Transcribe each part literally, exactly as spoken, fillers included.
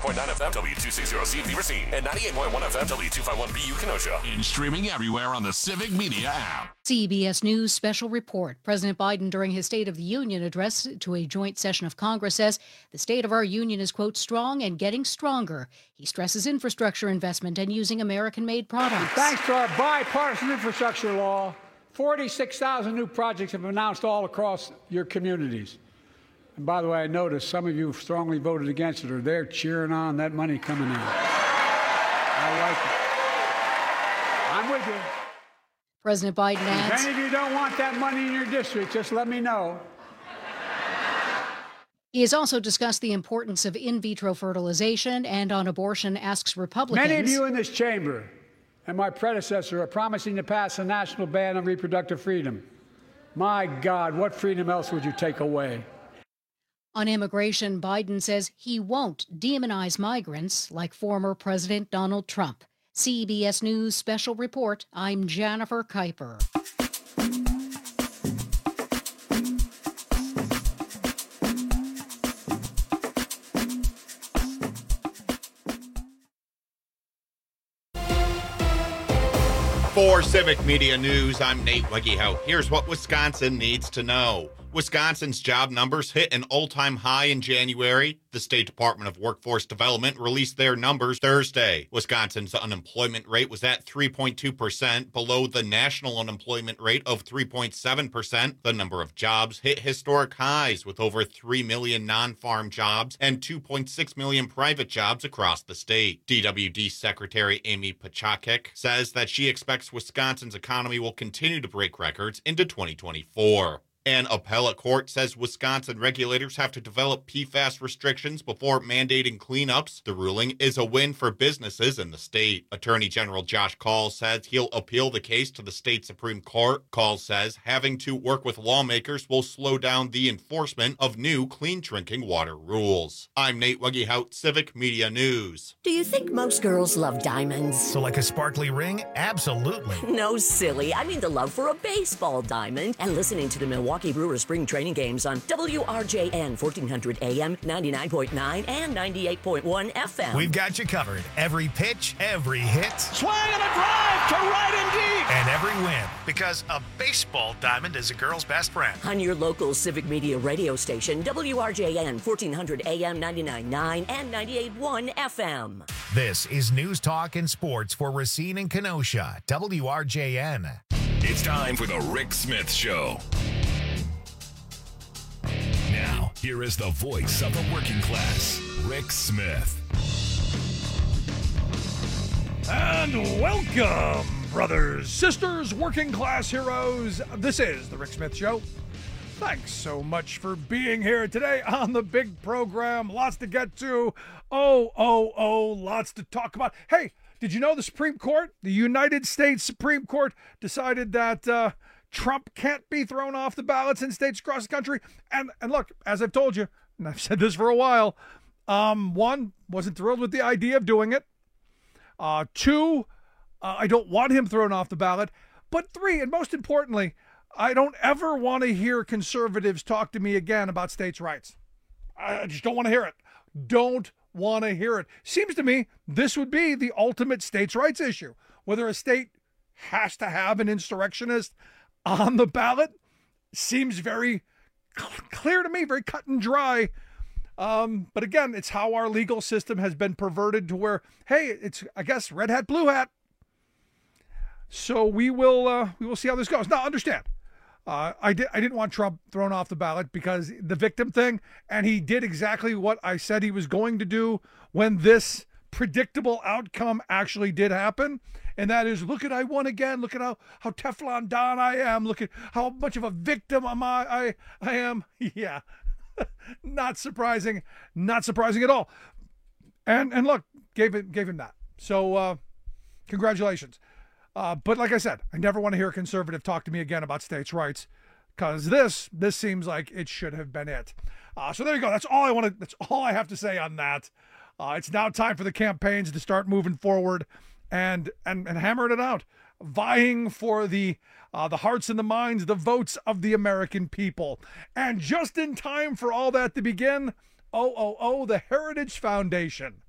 point nine F M, W two sixty C Beaver Scene, and ninety-eight point one F M, W two fifty-one B U Kenosha. And streaming everywhere on the Civic Media app. C B S News special report. President Biden, during his State of the Union address to a joint session of Congress, says the state of our union is, quote, strong and getting stronger. He stresses infrastructure investment and using American-made products. Thanks to our bipartisan infrastructure law, forty-six thousand new projects have been announced all across your communities. And by the way, I noticed some of you strongly voted against it, or they're cheering on that money coming in. I like it. I'm with you. President Biden adds, if any of you don't want that money in your district, just let me know. He has also discussed the importance of in vitro fertilization, and on abortion asks Republicans. Many of you in this chamber and my predecessor are promising to pass a national ban on reproductive freedom. My God, what freedom else would you take away? On immigration, Biden says he won't demonize migrants like former President Donald Trump. C B S News Special Report. I'm Jennifer Kuiper. For Civic Media News, I'm Nate Wegehout. Here's what Wisconsin needs to know. Wisconsin's job numbers hit an all-time high in January. The State Department of Workforce Development released their numbers Thursday. Wisconsin's unemployment rate was at three point two percent, below the national unemployment rate of three point seven percent. The number of jobs hit historic highs, with over three million non-farm jobs and two point six million private jobs across the state. D W D Secretary Amy Pachakik says that she expects Wisconsin's economy will continue to break records into twenty twenty-four. An appellate court says Wisconsin regulators have to develop P FAS restrictions before mandating cleanups. The ruling is a win for businesses in the state. Attorney General Josh Kaul says he'll appeal the case to the state Supreme Court. Kaul says having to work with lawmakers will slow down the enforcement of new clean drinking water rules. I'm Nate Wegehout, Civic Media News. Do you think most girls love diamonds? So like a sparkly ring? Absolutely. No, silly. I mean the love for a baseball diamond and listening to the Milwaukee Milwaukee Brewers spring training games on W R J N fourteen hundred A M, ninety-nine point nine, and ninety-eight point one F M. We've got you covered. Every pitch, every hit. Swing and a drive to right and deep. And every win. Because a baseball diamond is a girl's best friend. On your local Civic Media radio station, W R J N fourteen hundred A M, ninety-nine point nine, and ninety-eight point one F M. This is News Talk and Sports for Racine and Kenosha, W R J N. It's time for the Rick Smith Show. Now, here is the voice of the working class, Rick Smith. And welcome, brothers, sisters, working class heroes. This is the Rick Smith Show. Thanks so much for being here today on the big program. Lots to get to. Oh, oh, oh, lots to talk about. Hey, did you know the Supreme Court, the United States Supreme Court, decided that uh, Trump can't be thrown off the ballots in states across the country? And and look, as I've told you, and I've said this for a while, um, one, wasn't thrilled with the idea of doing it. Uh, two, uh, I don't want him thrown off the ballot. But three, and most importantly, I don't ever want to hear conservatives talk to me again about states' rights. I just don't want to hear it. Don't want to hear it. Seems to me this would be the ultimate states' rights issue. Whether a state has to have an insurrectionist on the ballot seems very clear to me, very cut and dry. Um, but again, it's how our legal system has been perverted to where, hey, it's, I guess, red hat, blue hat. So we will uh, we will see how this goes. Now, understand, uh, I, did, I didn't want Trump thrown off the ballot because the victim thing, and he did exactly what I said he was going to do when this predictable outcome actually did happen. And that is, look at, I won again. Look at how, how Teflon Don I am. Look at how much of a victim am I, I, I am. Yeah, not surprising. Not surprising at all. And and look, gave it, gave him that. So uh, congratulations. Uh, but like I said, I never want to hear a conservative talk to me again about states' rights, because this this seems like it should have been it. Uh, so there you go. That's all I want to. That's all I have to say on that. Uh, it's now time for the campaigns to start moving forward and and and hammering it out, vying for the uh, the hearts and the minds, the votes of the American people. And just in time for all that to begin, oh oh oh, the Heritage Foundation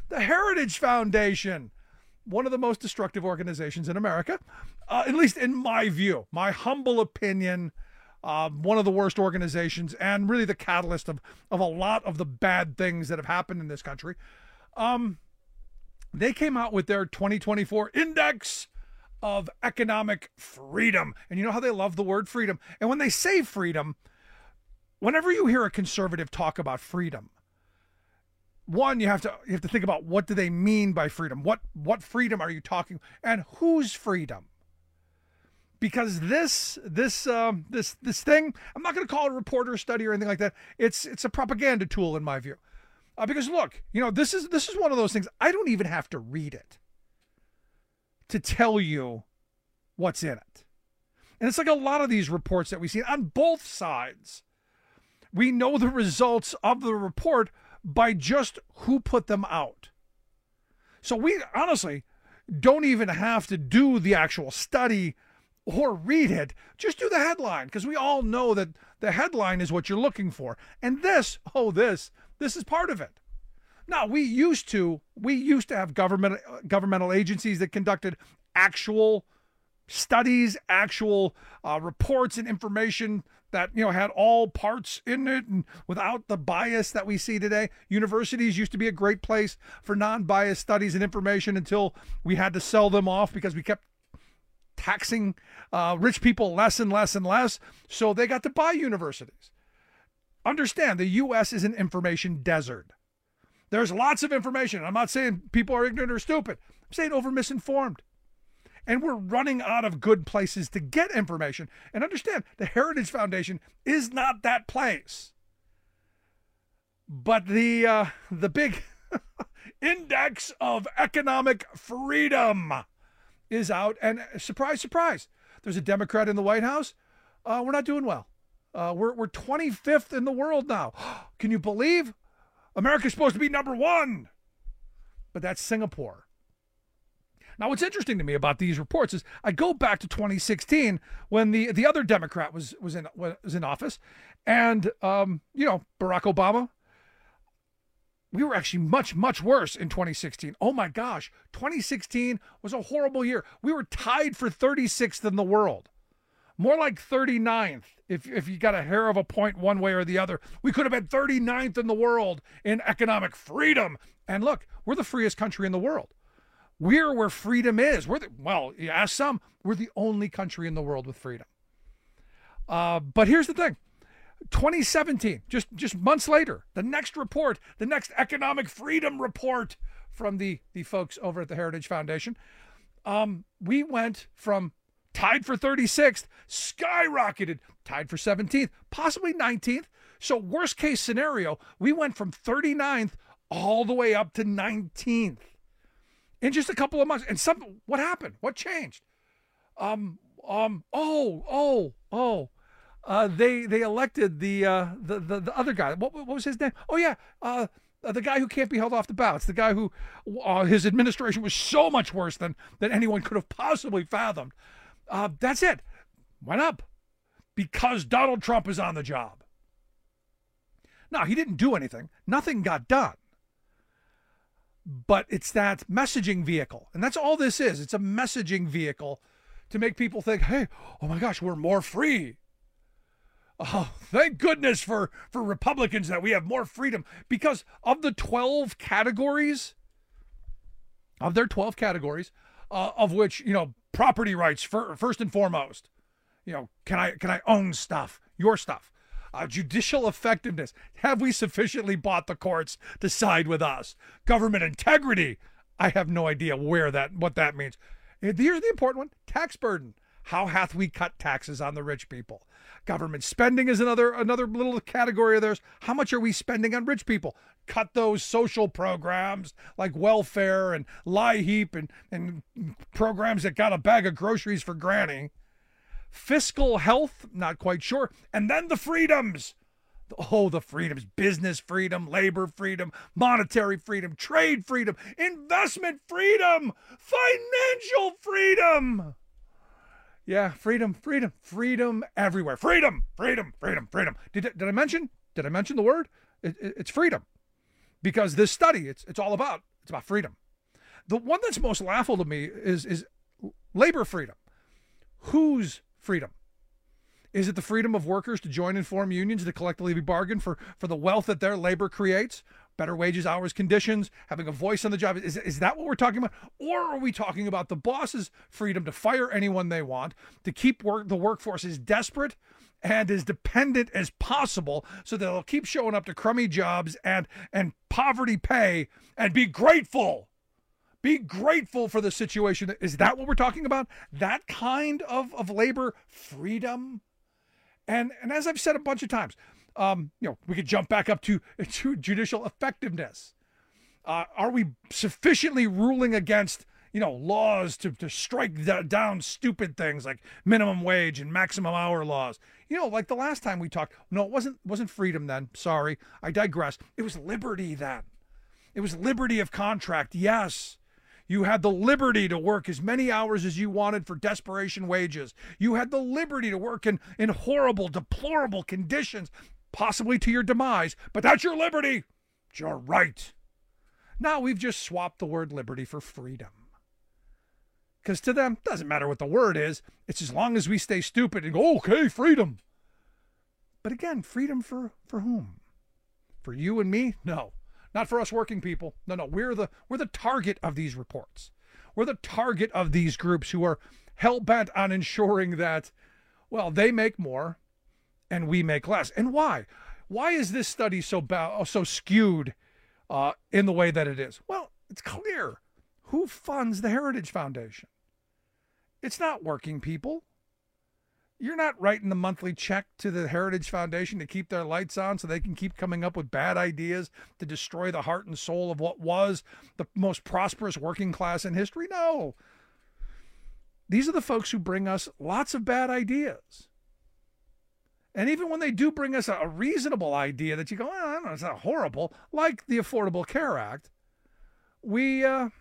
The Heritage Foundation, one of the most destructive organizations in America, uh, at least in my view, my humble opinion, uh, one of the worst organizations and really the catalyst of, of a lot of the bad things that have happened in this country. Um, they came out with their twenty twenty-four Index of Economic Freedom. And you know how they love the word freedom. And when they say freedom, whenever you hear a conservative talk about freedom, one, you have to you have to think about, what do they mean by freedom? What what freedom are you talking, and whose freedom? Because this this um, this this thing, I'm not going to call it a reporter study or anything like that. It's it's a propaganda tool in my view. Uh, because look, you know, this is this is one of those things. I don't even have to read it to tell you what's in it. And it's like a lot of these reports that we see on both sides. We know the results of the report by just who put them out. So we honestly don't even have to do the actual study or read it. Just do the headline, because we all know that the headline is what you're looking for. And this, oh, this, this is part of it. Now, we used to, we used to have government, governmental agencies that conducted actual studies, actual uh, reports and information that, you know, had all parts in it and without the bias that we see today. Universities used to be a great place for non-biased studies and information until we had to sell them off because we kept taxing uh, rich people less and less and less. So they got to buy universities. Understand, the U S is an information desert. There's lots of information. I'm not saying people are ignorant or stupid. I'm saying over misinformed. And we're running out of good places to get information. And understand, the Heritage Foundation is not that place. But the uh, the big Index of Economic Freedom is out. And surprise, surprise, there's a Democrat in the White House. Uh, we're not doing well. Uh, we're, we're twenty-fifth in the world now. Can you believe? America's supposed to be number one. But that's Singapore. Now, what's interesting to me about these reports is I go back to twenty sixteen when the, the other Democrat was was in was in office, and um, you know, Barack Obama. We were actually much much worse in twenty sixteen. Oh my gosh, twenty sixteen was a horrible year. We were tied for thirty-sixth in the world, more like thirty-ninth. If if you got a hair of a point one way or the other, we could have been thirty-ninth in the world in economic freedom. And look, we're the freest country in the world. We're where freedom is. We're the, well, you ask some, we're the only country in the world with freedom. Uh, but here's the thing. twenty seventeen, just, just months later, the next report, the next economic freedom report from the, the folks over at the Heritage Foundation, um, we went from tied for thirty-sixth, skyrocketed, tied for seventeenth, possibly nineteenth. So worst case scenario, we went from thirty-ninth all the way up to nineteenth. In just a couple of months. And some, what happened? What changed? Um, um, oh, oh, oh, uh, they, they elected the, uh, the, the, the other guy. What, what was his name? Oh yeah. Uh, the guy who can't be held off the ballots, the guy who, uh, his administration was so much worse than, than anyone could have possibly fathomed. Uh, that's it. Went up because Donald Trump is on the job. Now, he didn't do anything. Nothing got done. But it's that messaging vehicle. And that's all this is. It's a messaging vehicle to make people think, hey, oh my gosh, we're more free. Oh, thank goodness for, for Republicans that we have more freedom. Because of the twelve categories, of their twelve categories, uh, of which, you know, property rights for, first and foremost. You know, can I can I own stuff, your stuff? Uh, judicial effectiveness. Have we sufficiently bought the courts to side with us? Government integrity. I have no idea where that, what that means. Here's the important one. Tax burden. How hath we cut taxes on the rich people? Government spending is another, another little category of theirs. How much are we spending on rich people? Cut those social programs like welfare and lie heap and, and programs that got a bag of groceries for granny. Fiscal health, not quite sure. And then the freedoms. Oh, the freedoms. Business freedom, labor freedom, monetary freedom, trade freedom, investment freedom, financial freedom. Yeah, freedom, freedom, freedom everywhere. Freedom, freedom, freedom, freedom. Did, did I mention? Did I mention the word? It, it, it's freedom. Because this study, it's it's all about It's about freedom. The one that's most laughable to me is, is labor freedom. Whose freedom? Is it the freedom of workers to join and form unions to collectively bargain for, for the wealth that their labor creates? Better wages, hours, conditions, having a voice on the job. Is, is that what we're talking about? Or are we talking about the boss's freedom to fire anyone they want, to keep work, the workforce as desperate and as dependent as possible so they'll keep showing up to crummy jobs and, and poverty pay and be grateful? Be grateful for the situation. Is that what we're talking about? That kind of, of labor freedom? And, and as I've said a bunch of times, Um, you know, we could jump back up to, to judicial effectiveness. Uh, are we sufficiently ruling against, you know, laws to, to strike d- down stupid things like minimum wage and maximum hour laws? You know, like the last time we talked, no, it wasn't, wasn't freedom then. Sorry, I digress. It was liberty then. It was liberty of contract. Yes. You had the liberty to work as many hours as you wanted for desperation wages. You had the liberty to work in, in horrible, deplorable conditions, possibly to your demise, but that's your liberty. It's your right. Now we've just swapped the word liberty for freedom. Because to them, it doesn't matter what the word is. It's as long as we stay stupid and go, okay, freedom. But again, freedom for, for whom? For you and me? No. Not for us working people. No, no. We're the we're the target of these reports. We're the target of these groups who are hell-bent on ensuring that, well, they make more and we make less. And why? Why is this study so ba- so skewed uh, in the way that it is? Well, it's clear. Who funds the Heritage Foundation? It's not working people. You're not writing the monthly check to the Heritage Foundation to keep their lights on so they can keep coming up with bad ideas to destroy the heart and soul of what was the most prosperous working class in history. No. These are the folks who bring us lots of bad ideas. And even when they do bring us a, a reasonable idea that you go, oh, I don't know, it's not horrible, like the Affordable Care Act, we... Uh,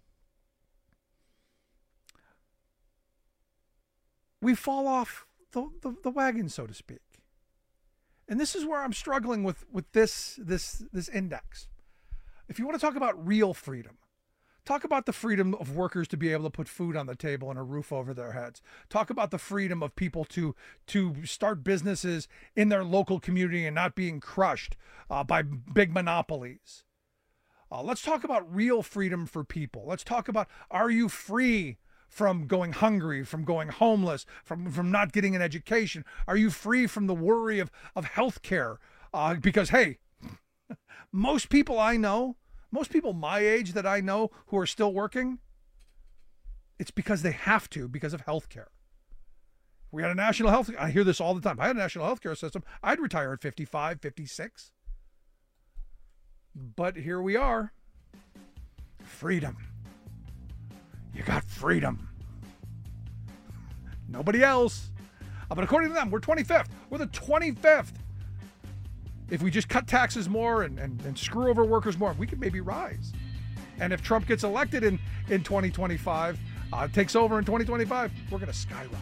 we fall off the, the, the wagon, so to speak. And this is where I'm struggling with, with this, this, this index. If you want to talk about real freedom, talk about the freedom of workers to be able to put food on the table and a roof over their heads. Talk about the freedom of people to, to start businesses in their local community and not being crushed uh, by big monopolies. Uh, let's talk about real freedom for people. Let's talk about, are you free from going hungry, from going homeless, from, from not getting an education? Are you free from the worry of, of health care? Uh, because, hey, most people I know, most people my age that I know who are still working, it's because they have to because of health care. We had a national health, I hear this all the time. If I had a national health care system, I'd retire at fifty-five, fifty-six. But here we are. Freedom. You got freedom. Nobody else. Uh, but according to them, we're twenty-fifth. We're the twenty-fifth. If we just cut taxes more and, and, and screw over workers more, we could maybe rise. And if Trump gets elected in, in twenty twenty-five, uh, takes over in twenty twenty-five, we're going to skyrocket.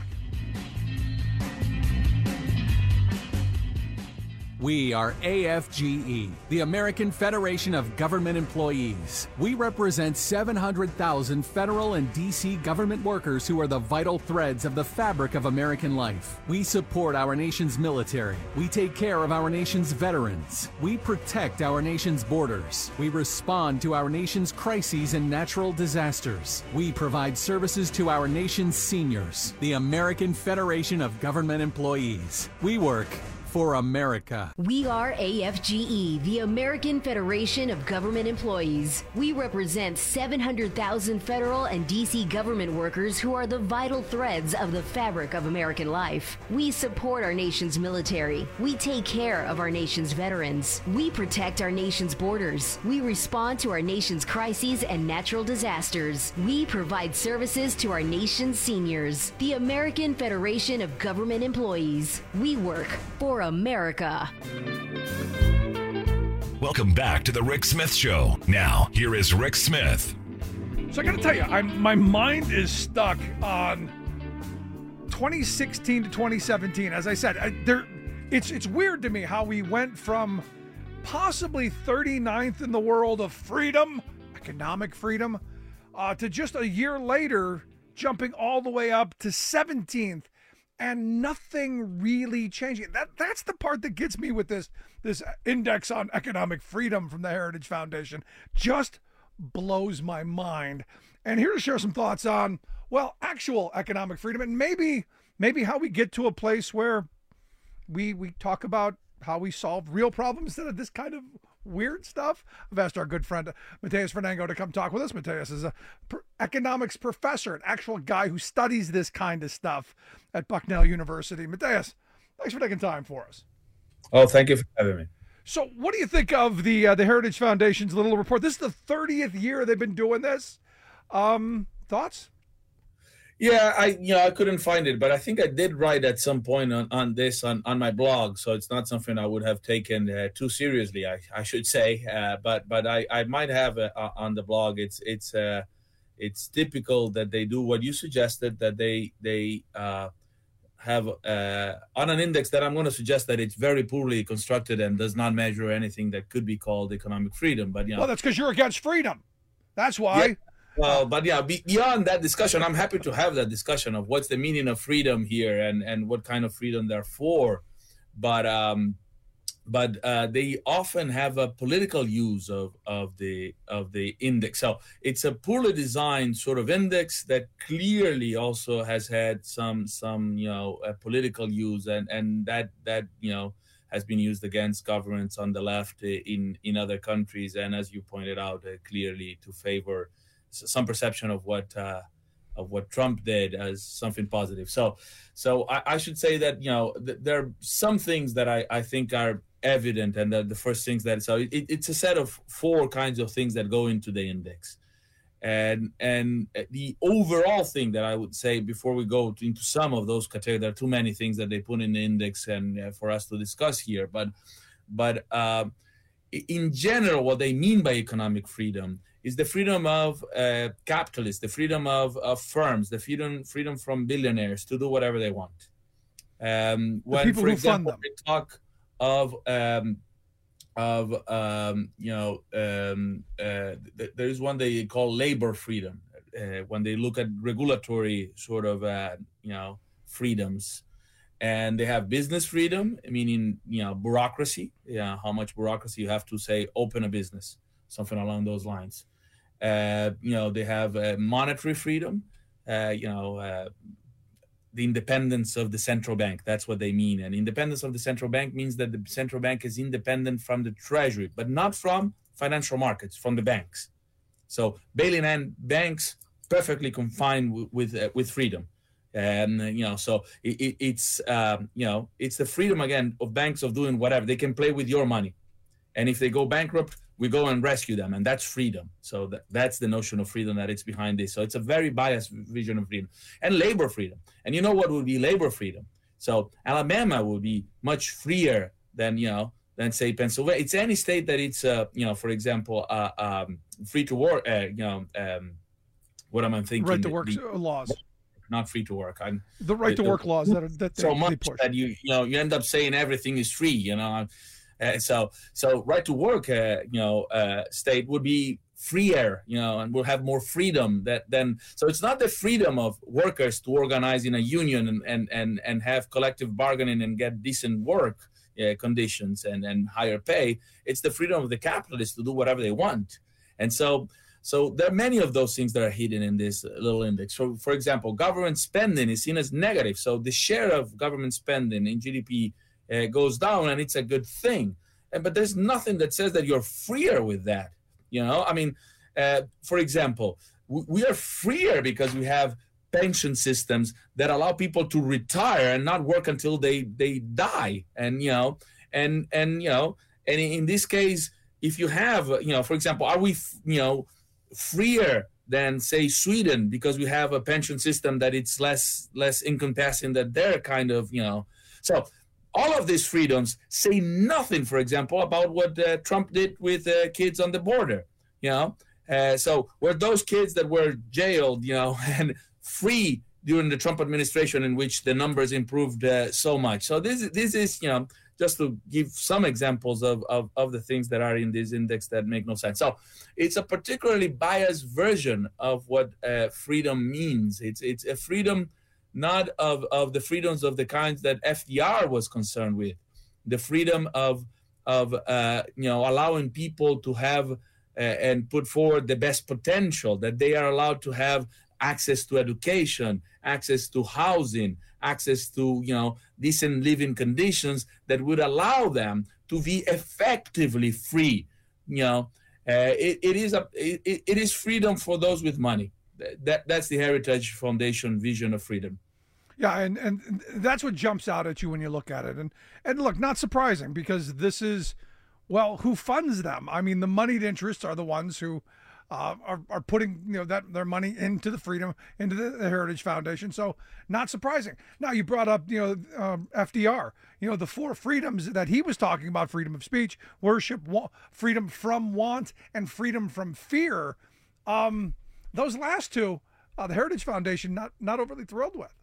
We are A F G E, the American Federation of Government Employees. We represent seven hundred thousand federal and D C government workers who are the vital threads of the fabric of American life. We support our nation's military. We take care of our nation's veterans. We protect our nation's borders. We respond to our nation's crises and natural disasters. We provide services to our nation's seniors. The American Federation of Government Employees. We work for America. We are A F G E, the American Federation of Government Employees. We represent seven hundred thousand federal and D C government workers who are the vital threads of the fabric of American life. We support our nation's military. We take care of our nation's veterans. We protect our nation's borders. We respond to our nation's crises and natural disasters. We provide services to our nation's seniors. The American Federation of Government Employees. We work for America. Welcome back to the Rick Smith Show. Now, here is Rick Smith. So I got to tell you, I'm, my mind is stuck on twenty sixteen to twenty seventeen. As I said, I, there, it's it's weird to me how we went from possibly thirty-ninth in the world of freedom. economic freedom, uh, to just a year later jumping all the way up to seventeenth, and nothing really changing. That that's the part that gets me with this this index on economic freedom from the Heritage Foundation. Just blows my mind. And here to share some thoughts on, well, actual economic freedom, and maybe maybe how we get to a place where we we talk about how we solve real problems instead of this kind of weird stuff. I've asked our good friend Mateus Fernango to come talk with us. Mateus is a pr- economics professor, an actual guy who studies this kind of stuff at Bucknell University. Mateus, thanks for taking time for us. Oh, thank you for having me. So what do you think of the uh, the Heritage Foundation's little report? This is the thirtieth year they've been doing this. Um, thoughts? Yeah, I you know I couldn't find it, but I think I did write at some point on, on this on, on my blog, so it's not something I would have taken uh, too seriously, I, I should say. Uh, but but I, I might have uh, on the blog. It's it's uh, it's typical that they do what you suggested, that they they uh, have uh, on an index that I'm going to suggest that it's very poorly constructed and does not measure anything that could be called economic freedom. But you know, well, that's because you're against freedom. That's why. Yeah. Well, but yeah, beyond that discussion, I'm happy to have that discussion of what's the meaning of freedom here and, and what kind of freedom they're for. But um, but uh, they often have a political use of, of the of the index. So it's a poorly designed sort of index that clearly also has had some some you know uh, political use, and, and that that you know has been used against governments on the left in in other countries, and as you pointed out, uh, clearly to favor some perception of what uh, of what Trump did as something positive. So, so I, I should say that you know th- there are some things that I, I think are evident, and that the first things that so it, it's a set of four kinds of things that go into the index, and and the overall thing that I would say before we go into some of those categories, there are too many things that they put in the index and uh, for us to discuss here, but but uh, in general, what they mean by economic freedom is the freedom of uh, capitalists, the freedom of, of firms, the freedom freedom from billionaires to do whatever they want. Um, when, for example, we talk of um, of um, you know, um, uh, th- there is one they call labor freedom. Uh, when they look at regulatory sort of uh, you know freedoms, and they have business freedom, meaning you know bureaucracy, yeah, how much bureaucracy you have to say open a business, something along those lines. Uh, you know, they have uh, monetary freedom, uh, you know, uh, the independence of the central bank. That's what they mean. And independence of the central bank means that the central bank is independent from the treasury, but not from financial markets, from the banks. So bailing in banks perfectly confined w- with uh, with freedom. And, you know, so it, it, it's, um, you know, it's the freedom, again, of banks of doing whatever. They can play with your money. And if they go bankrupt, we go and rescue them, and that's freedom. So that, that's the notion of freedom that it's behind this. So it's a very biased vision of freedom. And labor freedom. And you know what would be labor freedom? So Alabama would be much freer than, you know, than say Pennsylvania. It's any state that it's, uh, you know, for example, uh, um, free to work, uh, you know, um, what am I thinking? Right to work the, laws. Not free to work. I'm, the right to the, work laws that are that so much that you you know you end up saying everything is free. You know. Uh, so, so right to work, uh, you know, uh, state would be freer, you know, and will have more freedom that then. So it's not the freedom of workers to organize in a union and and and, and have collective bargaining and get decent work uh, conditions and, and higher pay. It's the freedom of the capitalists to do whatever they want. And so, so there are many of those things that are hidden in this little index. So, for example, government spending is seen as negative. So the share of government spending in G D P Uh, goes down, and it's a good thing. And but there's nothing that says that you're freer with that. You know, I mean, uh, for example, w- we are freer because we have pension systems that allow people to retire and not work until they they die. And you know, and and you know, and in this case, if you have, you know, for example, are we, you know, freer than say Sweden because we have a pension system that it's less less encompassing that they're kind of, you know, so. All of these freedoms say nothing, for example, about what uh, Trump did with uh, kids on the border, you know. Uh, so were those kids that were jailed, you know, and free during the Trump administration in which the numbers improved uh, so much. So this, this is, you know, just to give some examples of, of, of the things that are in this index that make no sense. So it's a particularly biased version of what uh, freedom means. It's it's a freedom not of, of the freedoms of the kinds that F D R was concerned with, the freedom of of uh, you know allowing people to have uh, and put forward the best potential, that they are allowed to have access to education, access to housing, access to you know decent living conditions that would allow them to be effectively free. You know, uh, it, it is a it, it is freedom for those with money. That that's the Heritage Foundation vision of freedom. Yeah, and, and that's what jumps out at you when you look at it. And and look, not surprising, because this is, well, who funds them? I mean, the moneyed interests are the ones who uh, are, are putting you know that their money into the freedom, into the, the Heritage Foundation. So not surprising. Now, you brought up, you know, um, F D R, you know, the four freedoms that he was talking about: freedom of speech, worship, wa- freedom from want, and freedom from fear. Um, those last two, uh, the Heritage Foundation not not overly thrilled with.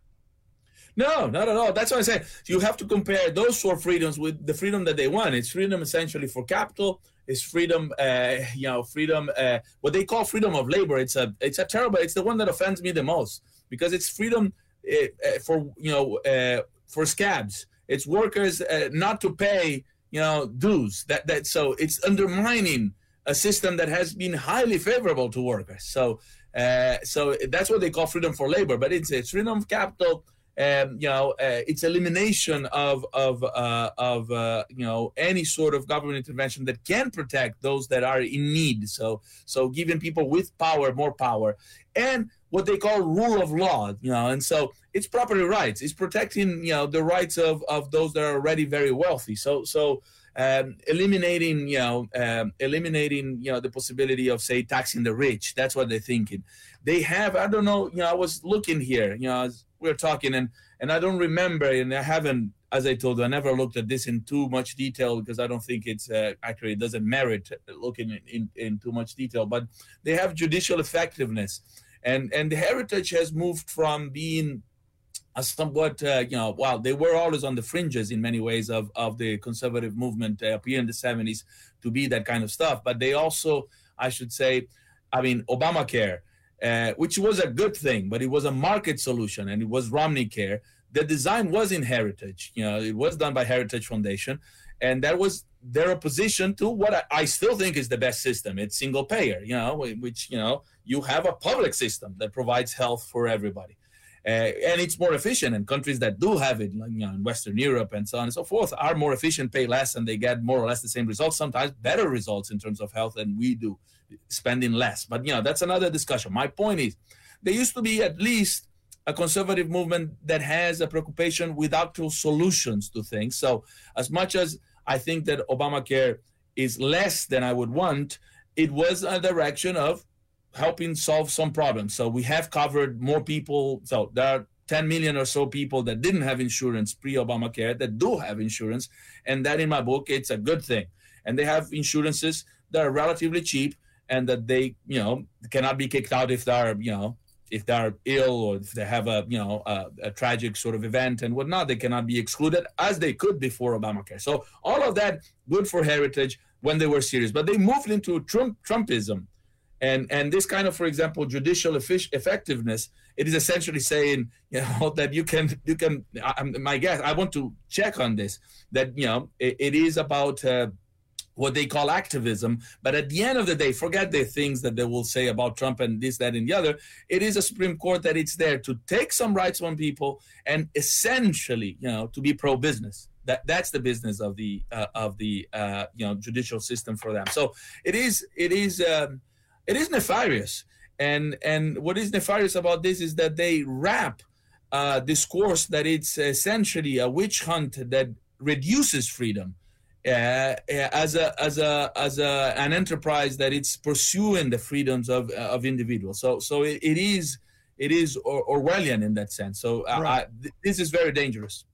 No, not at all. That's why I say you have to compare those four freedoms with the freedom that they want. It's freedom essentially for capital. It's freedom, uh, you know, freedom, uh, what they call freedom of labor. It's a, it's a terrible. It's the one that offends me the most, because it's freedom uh, for you know uh, for scabs. It's workers uh, not to pay you know dues. That that so it's undermining a system that has been highly favorable to workers. So uh, so that's what they call freedom for labor. But it's it's freedom of capital. Um, you know, uh, it's elimination of of uh, of uh, you know any sort of government intervention that can protect those that are in need. So so giving people with power more power, and what they call rule of law. You know, and so it's property rights. It's protecting you know the rights of, of those that are already very wealthy. So so um, eliminating you know um, eliminating you know the possibility of say taxing the rich. That's what they're thinking. They have I don't know. You know, I was looking here. You know. As, we were talking, and, and I don't remember, and I haven't, as I told you, I never looked at this in too much detail, because I don't think it's uh, actually, it doesn't merit looking in, in, in too much detail, but they have judicial effectiveness. And, and the Heritage has moved from being a somewhat, uh, you know, well, they were always on the fringes in many ways of, of the conservative movement uh, up here in the seventies to be that kind of stuff. But they also, I should say, I mean, Obamacare, Uh, which was a good thing, but it was a market solution, and it was Romney Care. The design was in Heritage. You know, it was done by Heritage Foundation, and that was their opposition to what I, I still think is the best system. It's single payer, you know, which, you know, you have a public system that provides health for everybody. Uh, and it's more efficient, and countries that do have it, like, you know, in Western Europe and so on and so forth, are more efficient, pay less, and they get more or less the same results, sometimes better results in terms of health than we do, spending less. But, you know, that's another discussion. My point is, there used to be at least a conservative movement that has a preoccupation with actual solutions to things. So as much as I think that Obamacare is less than I would want, it was a direction of helping solve some problems. So we have covered more people. So there are ten million or so people that didn't have insurance pre-Obamacare that do have insurance. And that, in my book, it's a good thing. And they have insurances that are relatively cheap, and that they, you know, cannot be kicked out if they're, you know, if they're ill, or if they have a, you know, a, a tragic sort of event and whatnot. They cannot be excluded, as they could before Obamacare. So all of that, good for Heritage when they were serious. But they moved into Trump, Trumpism. And and this kind of, for example, judicial effic- effectiveness, it is essentially saying, you know, that you can, you can, I, my guess, I want to check on this, that, you know, it, it is about uh, what they call activism. But at the end of the day, forget the things that they will say about Trump and this, that, and the other. It is a Supreme Court that it's there to take some rights from people and essentially, you know, to be pro-business. That that's the business of the uh, of the uh, you know judicial system for them. So it is it is um, it is nefarious. And and what is nefarious about this is that they wrap uh, discourse that it's essentially a witch hunt that reduces freedom. Uh, as a as a as a an enterprise that it's pursuing the freedoms of of individuals. So so it, it is it is or, Orwellian in that sense. So right. I, I, this is very dangerous.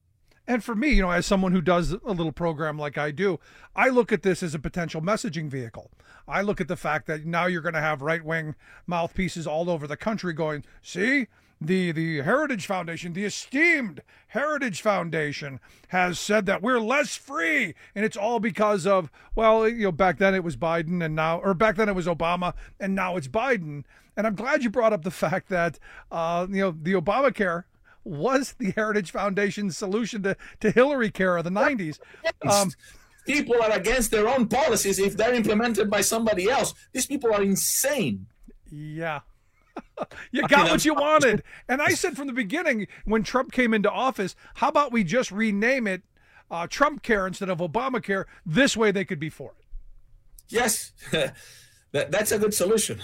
And for me, you know, as someone who does a little program like I do, I look at this as a potential messaging vehicle. I look at the fact that now you're going to have right-wing mouthpieces all over the country going, see, the the Heritage Foundation, the esteemed Heritage Foundation has said that we're less free. And it's all because of, well, you know, back then it was Biden and now, or back then it was Obama and now it's Biden. And I'm glad you brought up the fact that, uh, you know, the Obamacare was the Heritage Foundation's solution to, to Hillary Care of the nineties. Um, people are against their own policies if they're implemented by somebody else. These people are insane. Yeah. You got what you wanted. And I said from the beginning, when Trump came into office, how about we just rename it uh, Trump Care instead of Obamacare? This way they could be for it. Yes. that, that's a good solution.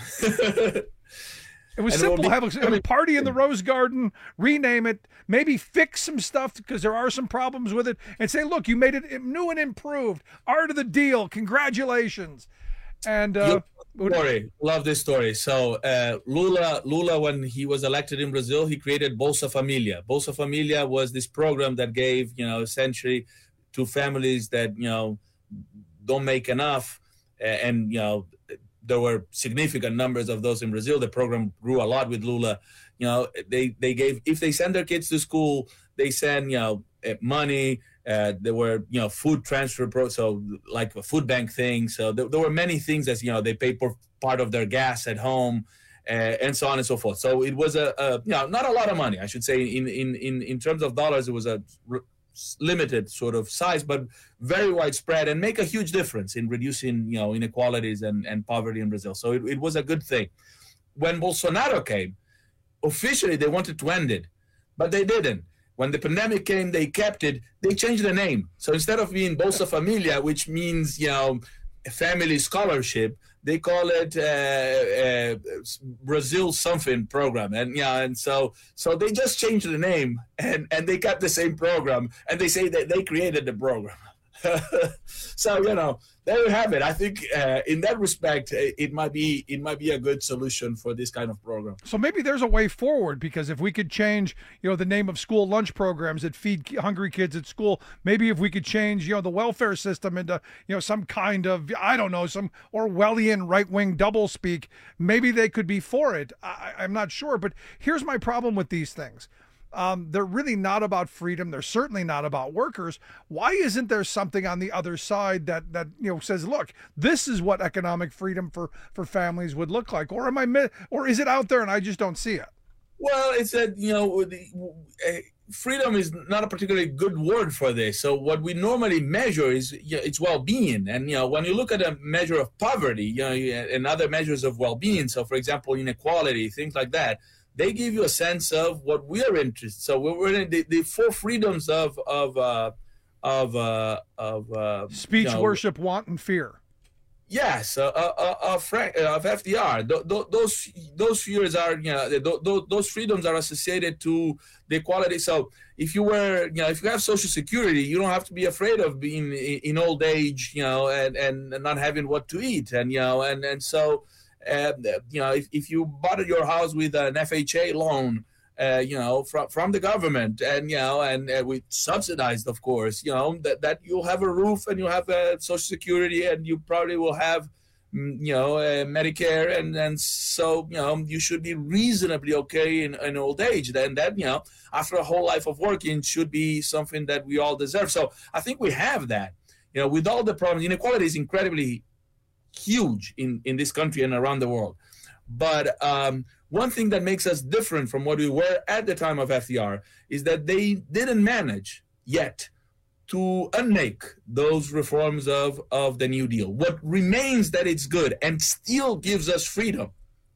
It was and simple. It be, have a, have a party in the Rose Garden, rename it, maybe fix some stuff because there are some problems with it, and say, look, you made it new and improved. Art of the deal. Congratulations. And uh, story. Love this story. So uh, Lula, Lula, when he was elected in Brazil, he created Bolsa Familia. Bolsa Familia was this program that gave, you know, essentially to families that, you know, don't make enough, and, you know, there were significant numbers of those in Brazil. The program grew a lot with Lula. You know, they, they gave, if they send their kids to school, they send, you know, money. Uh, there were, you know, food transfer, pro, so like a food bank thing. So there, there were many things as, you know, they paid for part of their gas at home, uh, and so on and so forth. So it was a, a, you know, not a lot of money, I should say. In, in, in, in terms of dollars, it was a limited sort of size, but very widespread and make a huge difference in reducing, you know, inequalities and, and poverty in Brazil. So it, it was a good thing. When Bolsonaro came, officially they wanted to end it, but they didn't. When the pandemic came, they kept it. They changed the name. So instead of being Bolsa Familia, which means, you know, family scholarship, they call it uh, uh, Brazil something program, and yeah, and so so they just changed the name, and and they kept the same program, and they say that they created the program. So, you know, there you have it. I think uh, in that respect, it might be it might be a good solution for this kind of program. So maybe there's a way forward, because if we could change, you know, the name of school lunch programs that feed hungry kids at school, maybe if we could change, you know, the welfare system into, you know, some kind of, I don't know, some Orwellian right-wing doublespeak, maybe they could be for it. I, I'm not sure, but here's my problem with these things. Um, they're really not about freedom. They're certainly not about workers. Why isn't there something on the other side that, that you know, says, look, this is what economic freedom for, for families would look like? Or am I, or is it out there and I just don't see it? Well, it's that, you know, the, uh, freedom is not a particularly good word for this. So what we normally measure is, you know, it's well-being. And, you know, when you look at a measure of poverty, you know, and other measures of well-being, so for example, inequality, things like that, they give you a sense of what we are interested. So we're in the, the four freedoms of of uh, of uh, of uh, speech, you know, worship, want, and fear. Yes, uh, uh, uh, Frank, uh, of F D R. Th- th- those those fears are, you know, th- th- those freedoms are associated to the equality. So if you were, you know, if you have Social Security, you don't have to be afraid of being in, in old age, you know, and, and not having what to eat, and you know, and and so. Uh, you know, if, if you bought your house with an F H A loan, uh, you know, from from the government, and you know, and uh, we subsidized, of course, you know, that, that you'll have a roof and you'll have a Social Security, and you probably will have, you know, uh, Medicare, and and so, you know, you should be reasonably okay in, in old age. Then that, you know, after a whole life of working, should be something that we all deserve. So I think we have that. You know, with all the problems, inequality is incredibly huge in, in this country and around the world. But um, one thing that makes us different from what we were at the time of F D R is that they didn't manage yet to unmake those reforms of, of the New Deal. What remains that it's good and still gives us freedom,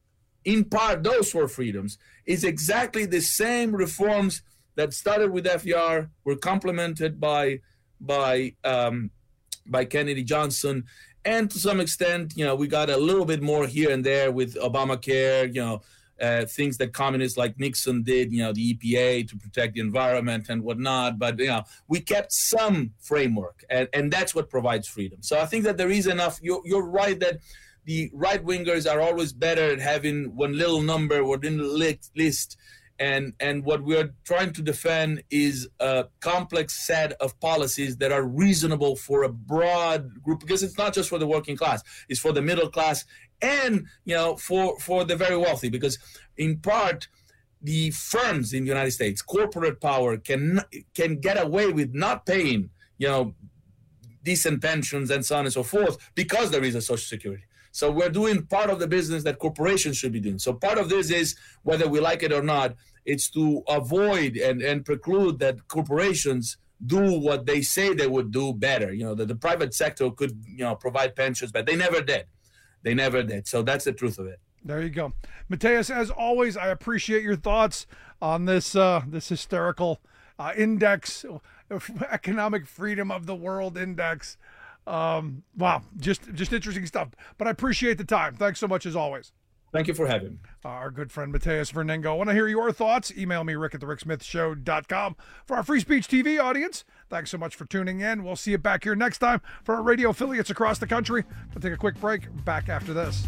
in part those four freedoms, is exactly the same reforms that started with F D R, were complemented by, by, um, by Kennedy Johnson. And to some extent, you know, we got a little bit more here and there with Obamacare, you know, uh, things that communists like Nixon did, you know, the E P A to protect the environment and whatnot. But, you know, we kept some framework, and, and that's what provides freedom. So I think that there is enough. You're, you're right that the right-wingers are always better at having one little number within the list And, and what we're trying to defend is a complex set of policies that are reasonable for a broad group, because it's not just for the working class, it's for the middle class and, you know, for, for the very wealthy, because in part, the firms in the United States, corporate power, can can get away with not paying, you know, decent pensions and so on and so forth because there is a Social Security. So we're doing part of the business that corporations should be doing. So part of this is, whether we like it or not, it's to avoid and, and preclude that corporations do what they say they would do better. You know, that the private sector could, you know, provide pensions, but they never did. They never did. So that's the truth of it. There you go. Mateus, as always, I appreciate your thoughts on this uh, this hysterical uh, index, economic freedom of the world index. Um, wow, just just interesting stuff. But I appreciate the time. Thanks so much, as always. Thank you for having me. Our good friend Mateus Vernengo. I want to hear your thoughts. Email me, rick at the rick smith show dot com. For our Free Speech T V audience, thanks so much for tuning in. We'll see you back here next time for our radio affiliates across the country. We'll take a quick break. Back after this.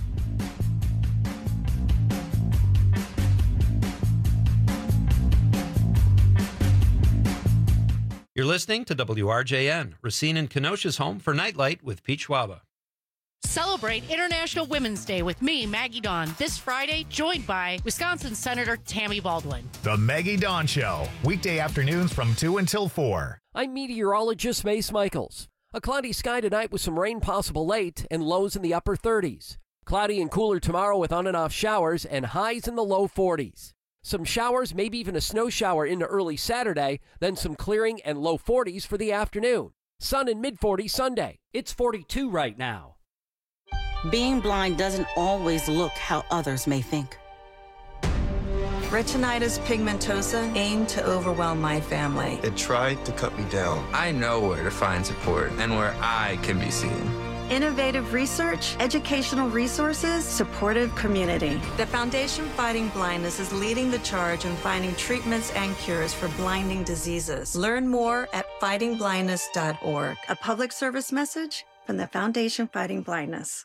You're listening to W R J N, Racine and Kenosha's home for Nightlight with Pete Schwaba. Celebrate International Women's Day with me, Maggie Dawn, this Friday, joined by Wisconsin Senator Tammy Baldwin. The Maggie Dawn Show, weekday afternoons from two until four. I'm meteorologist Mace Michaels. A cloudy sky tonight with some rain possible late and lows in the upper thirties. Cloudy and cooler tomorrow with on and off showers and highs in the low forties. Some showers, maybe even a snow shower into early Saturday, then some clearing and low forties for the afternoon. Sun in mid forties Sunday. It's forty-two right now. Being blind doesn't always look how others may think. Retinitis pigmentosa aimed to overwhelm my family. It tried to cut me down. I know where to find support and where I can be seen. Innovative research, educational resources, supportive community. The Foundation Fighting Blindness is leading the charge in finding treatments and cures for blinding diseases. Learn more at fighting blindness dot org. A public service message from the Foundation Fighting Blindness.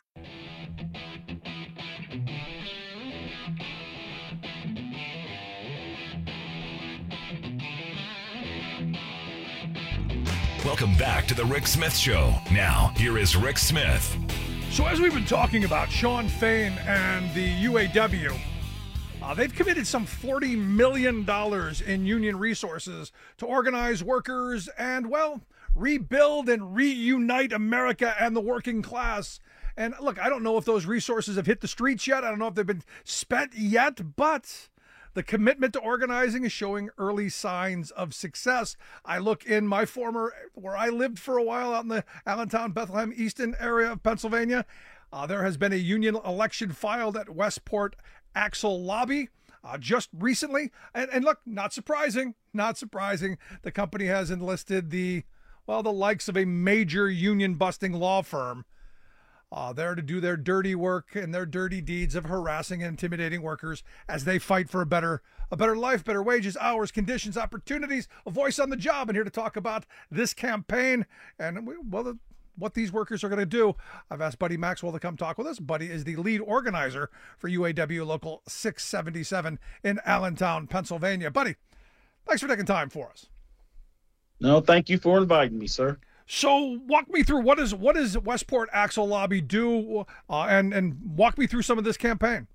Welcome back to the Rick Smith Show. Now, here is Rick Smith. So as we've been talking about Shawn Fain and the U A W, uh, they've committed some forty million dollars in union resources to organize workers and, well, rebuild and reunite America and the working class. And look, I don't know if those resources have hit the streets yet. I don't know if they've been spent yet, but the commitment to organizing is showing early signs of success. I look in my former, where I lived for a while out in the Allentown, Bethlehem, Easton area of Pennsylvania. Uh, there has been a union election filed at Westport Axle Lobby uh, just recently. And, and look, not surprising, not surprising. The company has enlisted the, well, the likes of a major union busting law firm Uh, there to do their dirty work and their dirty deeds of harassing and intimidating workers as they fight for a better a better life, better wages, hours, conditions, opportunities, a voice on the job. And here to talk about this campaign and, well, the, what these workers are going to do, I've asked Buddy Maxwell to come talk with us. Buddy is the lead organizer for U A W Local six seventy-seven in Allentown, Pennsylvania. Buddy, thanks for taking time for us. No, thank you for inviting me, sir. So walk me through what is what does Westport Axle Lobby do, uh, and and walk me through some of this campaign.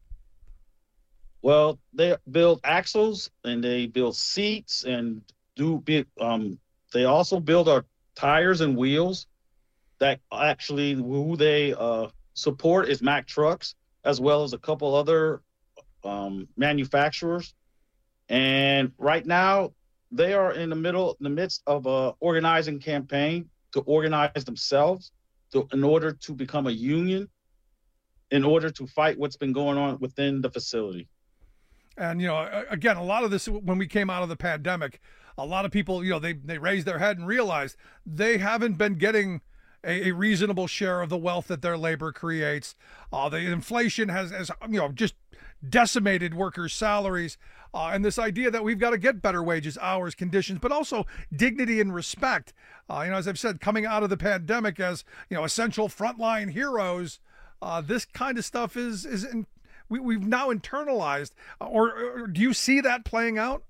Well, they build axles and they build seats and do big. Um, they also build our tires and wheels. That actually who they uh, support is Mack Trucks, as well as a couple other um, manufacturers. And right now, they are in the middle, in the midst of a organizing campaign to organize themselves to, in order to become a union, in order to fight what's been going on within the facility. And, you know, again, a lot of this, when we came out of the pandemic, a lot of people, you know, they, they raised their head and realized they haven't been getting a, a reasonable share of the wealth that their labor creates. Uh, the inflation has, has, you know, just decimated workers' salaries. Uh, and this idea that we've got to get better wages, hours, conditions, but also dignity and respect. Uh, you know, as I've said, coming out of the pandemic as, you know, essential frontline heroes, uh, this kind of stuff is, is in, we, we've now internalized. Or, or do you see that playing out?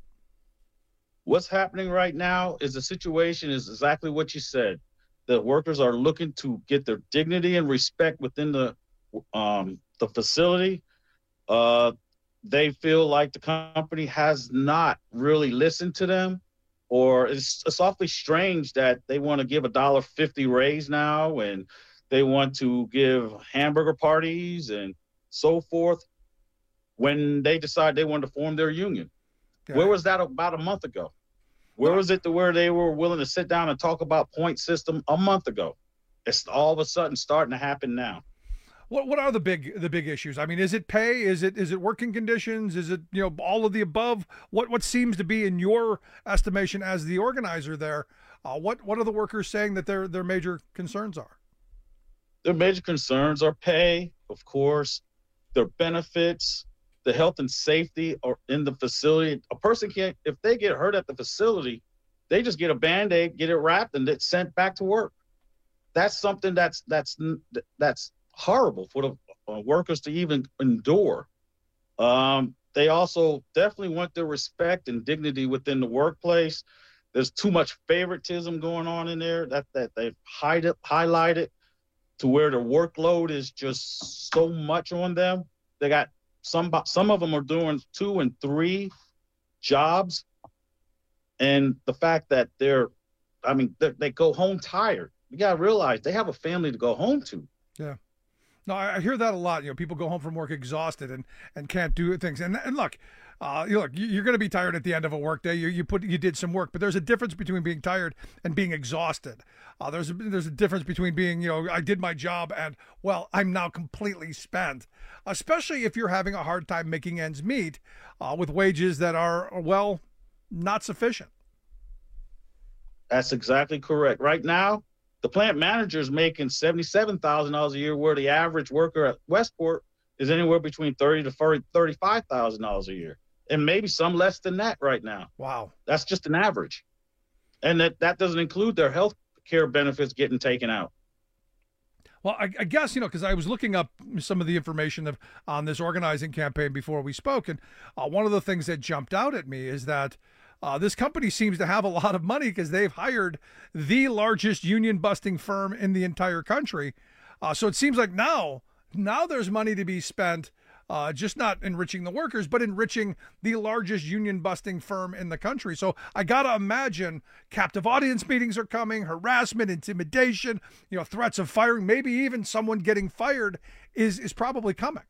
What's happening right now is the situation is exactly what you said. The workers are looking to get their dignity and respect within the um, the facility. Uh, they feel like the company has not really listened to them, or it's, it's awfully strange that they want to give a dollar fifty raise now, and they want to give hamburger parties and so forth when they decide they want to form their union. Okay. Where was that about a month ago? Where was it to where they were willing to sit down and talk about point system a month ago? It's all of a sudden starting to happen now. What what are the big the big issues? I mean, is it pay? Is it is it working conditions? Is it, you know, all of the above? What what seems to be, in your estimation as the organizer there, uh, what what are the workers saying that their their major concerns are? Their major concerns are pay, of course, their benefits, the health and safety are in the facility. A person can't, if they get hurt at the facility, they just get a Band-Aid, get it wrapped, and it's sent back to work. That's something that's that's that's horrible for the uh, workers to even endure. Um, they also definitely want their respect and dignity within the workplace. There's too much favoritism going on in there that that they've hide it, highlighted to where the workload is just so much on them. They got some some of them are doing two and three jobs, and the fact that they're, I mean, they're, they go home tired. You got to realize they have a family to go home to. Yeah. No, I hear that a lot. You know, people go home from work exhausted and, and can't do things. And and look, uh, you look, you're going to be tired at the end of a workday. You you put you did some work, but there's a difference between being tired and being exhausted. Uh, there's a, there's a difference between being, you know, I did my job and, well, I'm now completely spent. Especially if you're having a hard time making ends meet uh, with wages that are, well, not sufficient. That's exactly correct. Right now, the plant manager is making seventy-seven thousand dollars a year, where the average worker at Westport is anywhere between thirty to thirty-five thousand dollars a year, and maybe some less than that right now. Wow. That's just an average. And that, that doesn't include their health care benefits getting taken out. Well, I, I guess, you know, because I was looking up some of the information of, on this organizing campaign before we spoke, and uh, one of the things that jumped out at me is that Uh, this company seems to have a lot of money because they've hired the largest union busting firm in the entire country. Uh, so it seems like now, now there's money to be spent, uh, just not enriching the workers, but enriching the largest union busting firm in the country. So I got to imagine captive audience meetings are coming, harassment, intimidation, you know, threats of firing, maybe even someone getting fired is, is probably coming.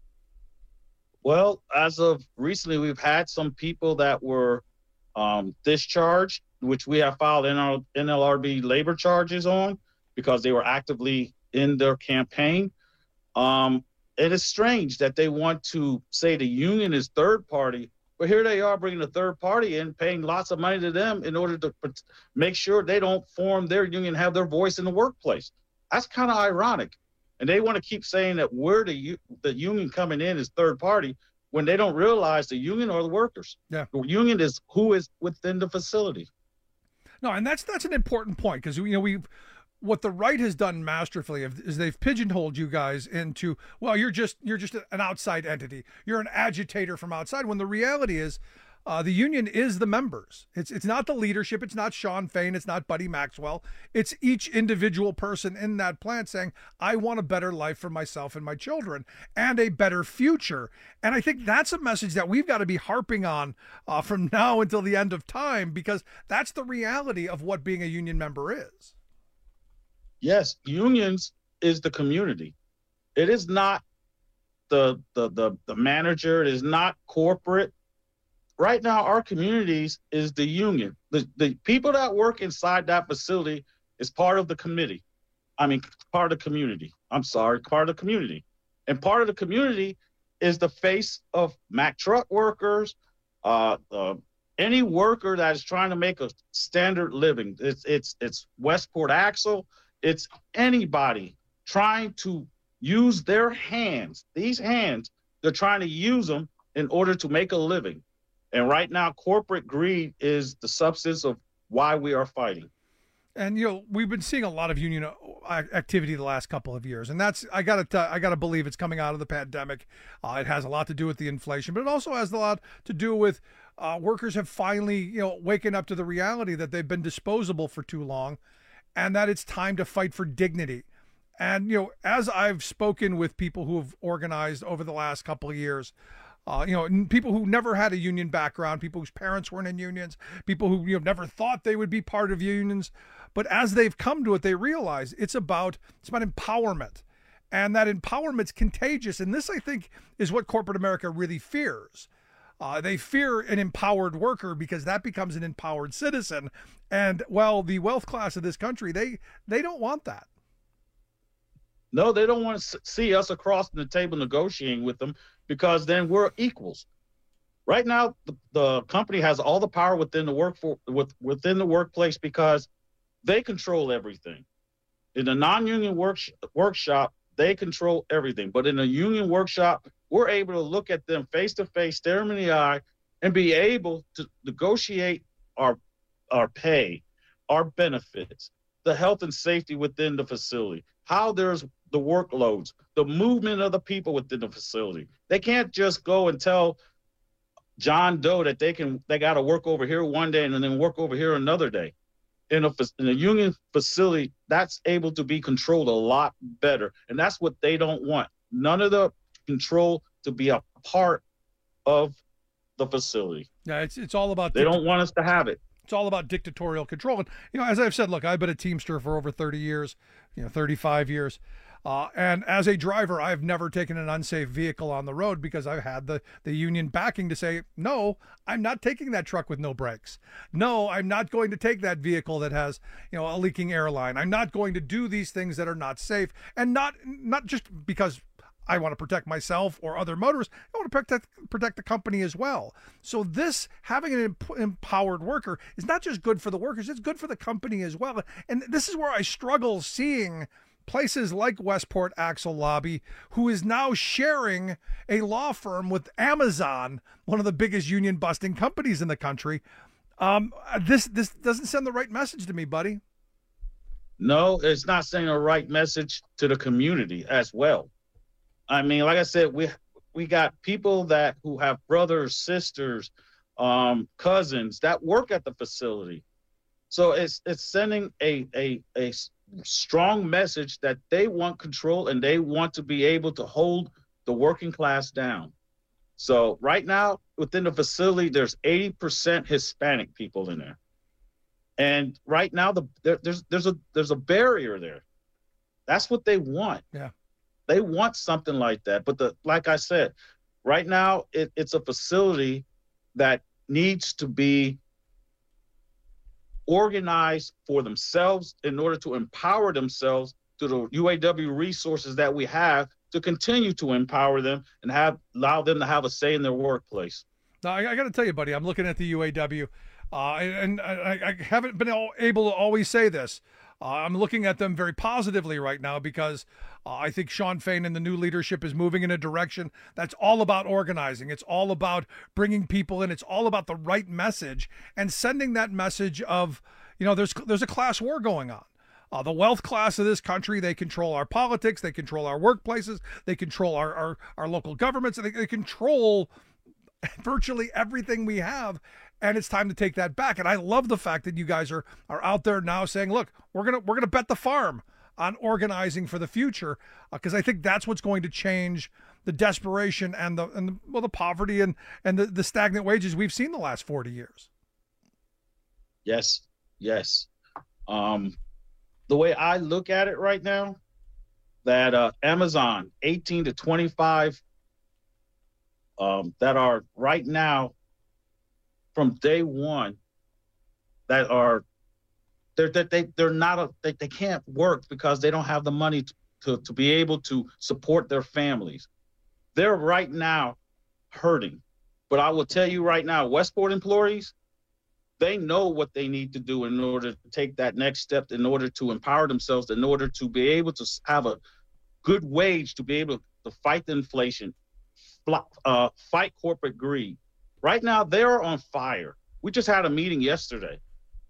Well, as of recently, we've had some people that were Um, discharged, which we have filed N L R B labor charges on because they were actively in their campaign. Um, it is strange that they want to say the union is third party, but here they are bringing a third party in, paying lots of money to them in order to make sure they don't form their union, have their voice in the workplace. That's kind of ironic. And they want to keep saying that we're the, the union coming in is third party, when they don't realize the union or the workers. Yeah. The union is who is within the facility. No, and that's that's an important point because, you know, we've what the right has done masterfully is they've pigeonholed you guys into, well, you're just you're just an outside entity. You're an agitator from outside, when the reality is uh, the union is the members. It's it's not the leadership. It's not Sean Fain. It's not Buddy Maxwell. It's each individual person in that plant saying, I want a better life for myself and my children and a better future. And I think that's a message that we've got to be harping on uh, from now until the end of time, because that's the reality of what being a union member is. Yes, unions is the community. It is not the the the, the manager. It is not corporate. Right now, our communities is the union. The, the people that work inside that facility is part of the committee. I mean, part of the community. I'm sorry, part of the community. And part of the community is the face of Mack truck workers, uh, uh, any worker that is trying to make a standard living. It's it's it's Westport Axle. It's anybody trying to use their hands. These hands, they're trying to use them in order to make a living. And right now, corporate greed is the substance of why we are fighting. And, you know, we've been seeing a lot of union activity the last couple of years. And that's, I got to, I got to believe it's coming out of the pandemic. Uh, it has a lot to do with the inflation, but it also has a lot to do with uh, workers have finally, you know, waken up to the reality that they've been disposable for too long and that it's time to fight for dignity. And, you know, as I've spoken with people who have organized over the last couple of years, Uh, you know, people who never had a union background, people whose parents weren't in unions, people who, you know, never thought they would be part of unions. But as they've come to it, they realize it's about, it's about empowerment. And that empowerment's contagious. And this, I think, is what corporate America really fears. Uh, they fear an empowered worker because that becomes an empowered citizen. And, well, the wealth class of this country, they they don't want that. No, they don't want to see us across the table negotiating with them, because then we're equals. Right now, the, the company has all the power within the work for, with, within the workplace because they control everything. In a non-union work, workshop, they control everything. But in a union workshop, we're able to look at them face to face, stare them in the eye, and be able to negotiate our our pay, our benefits, the health and safety within the facility, how there's the workloads, the movement of the people within the facility. They can't just go and tell John Doe that they can they got to work over here one day and then work over here another day. In a, in a union facility, that's able to be controlled a lot better. And that's what they don't want. None of the control to be a part of the facility. Yeah, it's it's all about. They don't want us to have it. It's all about dictatorial control. And, you know, as I've said, look, I've been a Teamster for over thirty years, you know, thirty-five years. Uh, and as a driver, I've never taken an unsafe vehicle on the road because I've had the, the union backing to say, no, I'm not taking that truck with no brakes. No, I'm not going to take that vehicle that has, you know, a leaking airline. I'm not going to do these things that are not safe. And not, not just because I want to protect myself or other motorists. I want to protect protect the company as well. So this, having an empowered worker, is not just good for the workers, it's good for the company as well. And this is where I struggle seeing places like Westport Axle Lobby, who is now sharing a law firm with Amazon, one of the biggest union busting companies in the country. Um, this this doesn't send the right message to me, buddy. No, it's not sending the right message to the community as well. I mean, like I said, we we got people that who have brothers, sisters, um, cousins that work at the facility. So it's it's sending a a a strong message that they want control and they want to be able to hold the working class down. So right now within the facility, there's eighty percent Hispanic people in there, and right now the there, there's there's a there's a barrier there. That's what they want. Yeah. They want something like that. But the like I said, right now it, it's a facility that needs to be organized for themselves in order to empower themselves to the U A W resources that we have to continue to empower them and have allow them to have a say in their workplace. Now, I, I got to tell you, buddy, I'm looking at the U A W, uh, and, and I, I haven't been able to always say this. Uh, I'm looking at them very positively right now because uh, I think Shawn Fain and the new leadership is moving in a direction that's all about organizing. It's all about bringing people in. It's all about the right message and sending that message of, you know, there's there's a class war going on. Uh, the wealth class of this country, they control our politics, they control our workplaces, they control our, our, our local governments, and they, they control virtually everything we have. And it's time to take that back. And I love the fact that you guys are are out there now saying, look, we're gonna we're gonna bet the farm on organizing for the future, because uh, I think that's what's going to change the desperation and the and the, well the poverty and and the, the stagnant wages we've seen the last forty years. Yes, yes. Um, the way I look at it right now, that uh, Amazon eighteen to twenty-five um, that are right now from day one that are they're that they they're not a they, they can't work because they don't have the money to, to to be able to support their families. They're right now hurting. But I will tell you right now, Westport employees, they know what they need to do in order to take that next step, in order to empower themselves, in order to be able to have a good wage, to be able to fight the inflation, uh, fight corporate greed. Right now, they're on fire. We just had a meeting yesterday,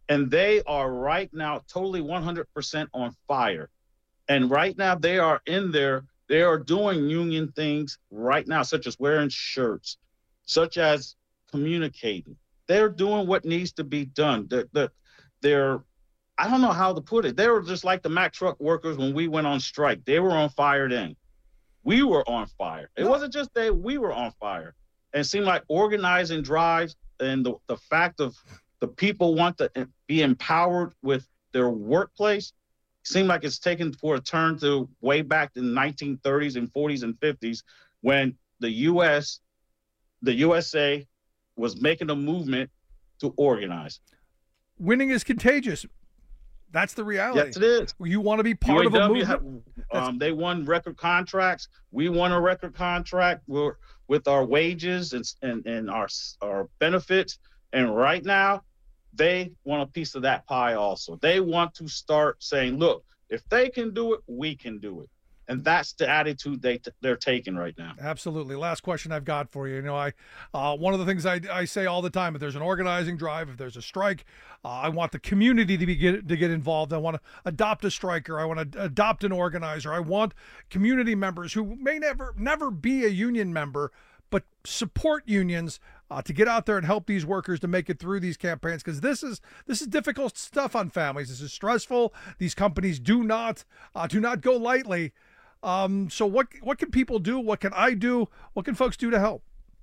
And they are right now totally one hundred percent on fire. And right now they are in there. They are doing union things right now, such as wearing shirts, such as communicating. They're doing what needs to be done. They're, they're, they're I don't know how to put it. They were just like the Mack truck workers when we went on strike. They were on fire then. We were on fire. It wasn't just they, we were on fire. And it seemed like organizing drives and the, the fact of the people want to be empowered with their workplace seemed like it's taken for a turn to way back in the nineteen thirties and forties and fifties when the U S, the U S A was making a movement to organize. Winning is contagious. That's the reality. Yes, it is. You want to be part U A W of a movement. Have, um, they won record contracts. We won a record contract with, with our wages and, and, and our, our benefits. And right now, they want a piece of that pie also. They want to start saying, look, if they can do it, we can do it. And that's the attitude they t- they're taking right now. Absolutely. Last question I've got for you. You know, I uh, one of the things I, I say all the time: if there's an organizing drive, if there's a strike, uh, I want the community to be get, to get involved. I want to adopt a striker. I want to adopt an organizer. I want community members who may never never be a union member, but support unions uh, to get out there and help these workers to make it through these campaigns, because this is this is difficult stuff on families. This is stressful. These companies do not uh, do not go lightly. Um, so what what can people do? What can I do? What can folks do to help?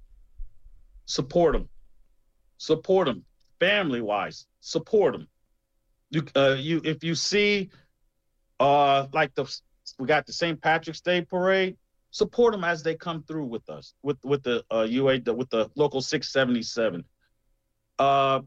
Support them. Support them. Family-wise, support them. You, uh, you, if you see, uh, like the we got the Saint Patrick's Day parade, support them as they come through with us, with with the uh, U A, with the local six seventy-seven. Uh,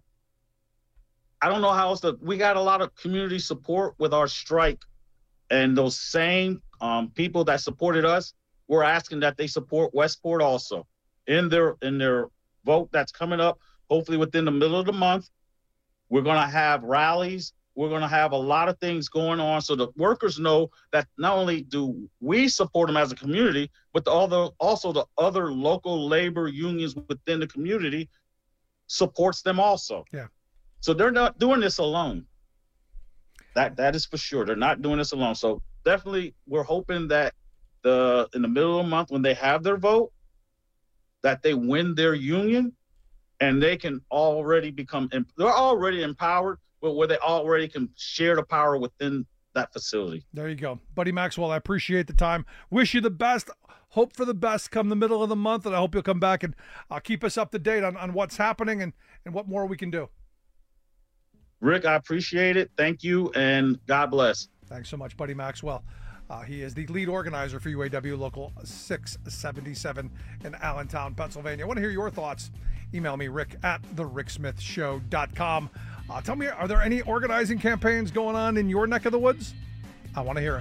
I don't know how else to. We got a lot of community support with our strike, and those same um, people that supported us, we're asking that they support Westport also in their in their vote that's coming up. Hopefully within the middle of the month, we're going to have rallies. We're going to have a lot of things going on so the workers know that not only do we support them as a community, but the other, also the other local labor unions within the community supports them also. Yeah. So they're not doing this alone. That that is for sure. They're not doing this alone. So definitely we're hoping that the in the middle of the month when they have their vote, that they win their union and they can already become, they're already empowered, but where they already can share the power within that facility. There you go. Buddy Maxwell, I appreciate the time. Wish you the best. Hope for the best come the middle of the month, and I hope you'll come back and uh, keep us up to date on, on what's happening and, and what more we can do. Rick, I appreciate it. Thank you, and God bless. Thanks so much, Buddy Maxwell. Uh, he is the lead organizer for U A W Local six seventy-seven in Allentown, Pennsylvania. I want to hear your thoughts. Email me, rick at the rick smith show dot com. Uh, tell me, are there any organizing campaigns going on in your neck of the woods? I want to hear it.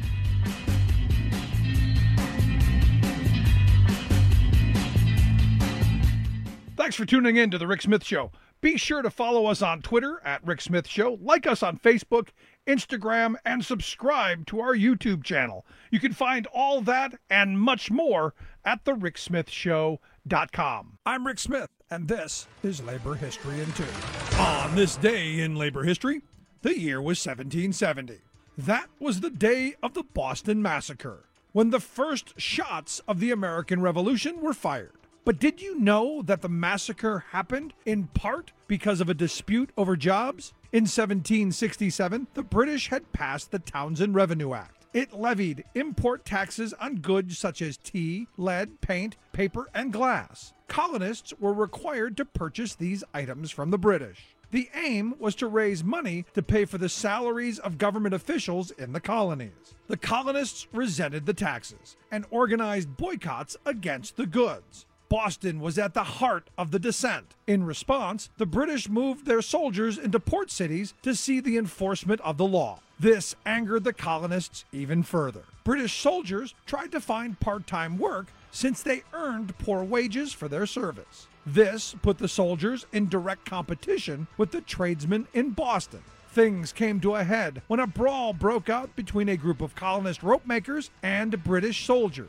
Thanks for tuning in to The Rick Smith Show. Be sure to follow us on Twitter at Rick Smith Show, like us on Facebook, Instagram, and subscribe to our YouTube channel. You can find all that and much more at the rick smith show dot com. I'm Rick Smith, and this is Labor History in Two. On this day in labor history, the year was seventeen seventy. That was the day of the Boston Massacre, when the first shots of the American Revolution were fired. But did you know that the massacre happened in part because of a dispute over jobs? In seventeen sixty-seven, the British had passed the Townshend Revenue Act. It levied import taxes on goods such as tea, lead, paint, paper, and glass. Colonists were required to purchase these items from the British. The aim was to raise money to pay for the salaries of government officials in the colonies. The colonists resented the taxes and organized boycotts against the goods. Boston was at the heart of the dissent. In response, the British moved their soldiers into port cities to see the enforcement of the law. This angered the colonists even further. British soldiers tried to find part-time work since they earned poor wages for their service. This put the soldiers in direct competition with the tradesmen in Boston. Things came to a head when a brawl broke out between a group of colonist rope makers and British soldiers.